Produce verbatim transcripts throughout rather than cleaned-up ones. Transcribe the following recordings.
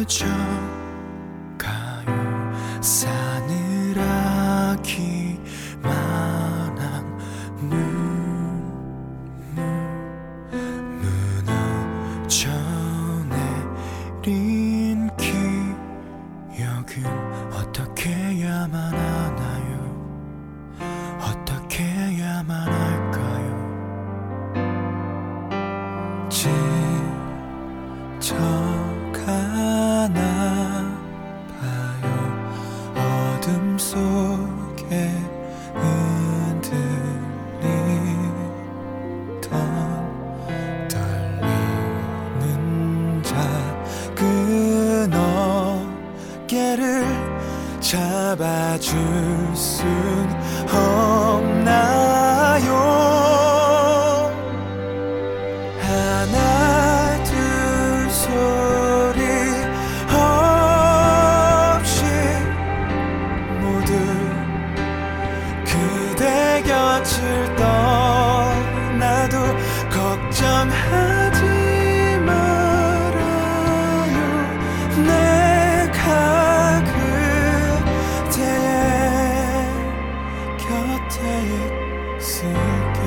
가요. 싸늘하기만 한 눈물 무너져 내린 기억은 어떻게 해야만 하나요? 어떻게 해야만 할까요? 지쳐가나 봐요. 어둠 속에 흔들리던 떨리는 작은 어깨를 잡아줄 순 없나요? 하나 둘 소리 없이 모두 그대 곁을 떠나도 걱정하지 말아요. 내가 그대의 곁에 있을게.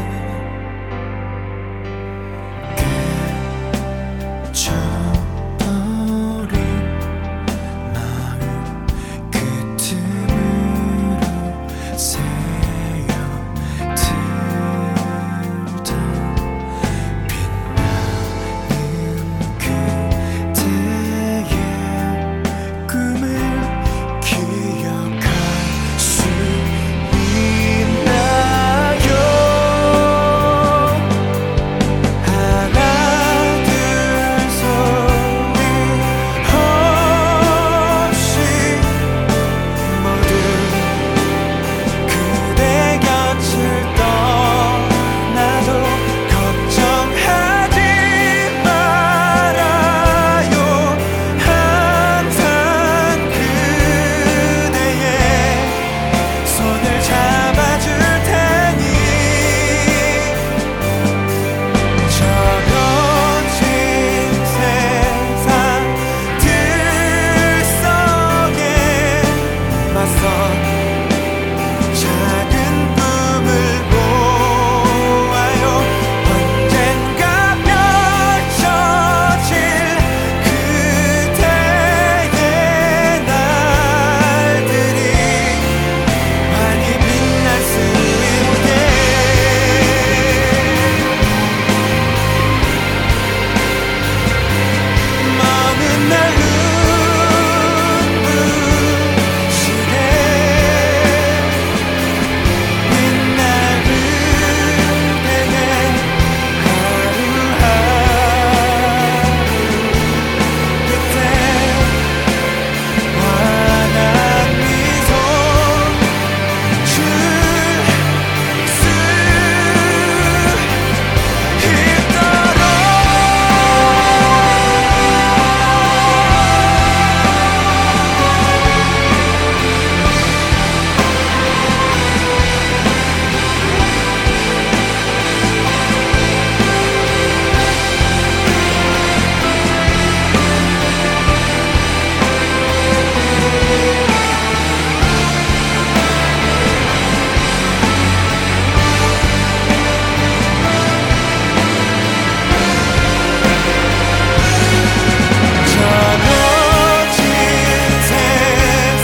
깨져버린 마음 그 틈으로 새어들던 빛나는 그대의 꿈을 기억할 수 있나요? 하나 둘 소리 없이 모두 그대 곁을 떠나도 걱정하지 말아요. 항상 그대의 손을 잡아줄 테니 저 거친 세상 들썩에 맞선 작은 꿈을 보아요. 언젠가 펼쳐질 그대의 날들이 환히 빛날 수 있게. 먼 날 눈부시게 빛날 그대의 하루하루 끝에 환한 미소 줄 수 있도록. 저 거친 세상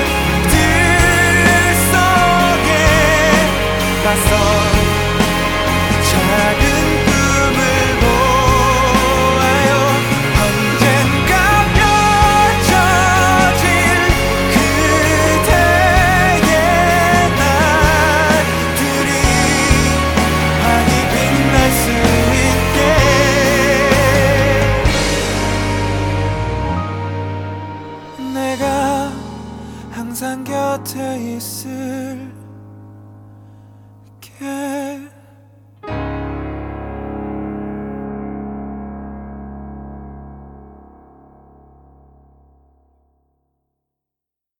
들속에 맞선 작은 꿈을 보아요. 언젠가 펼쳐질 그대의 날들이 환히 빛날 수 있게. 내가 항상 곁에 있을게.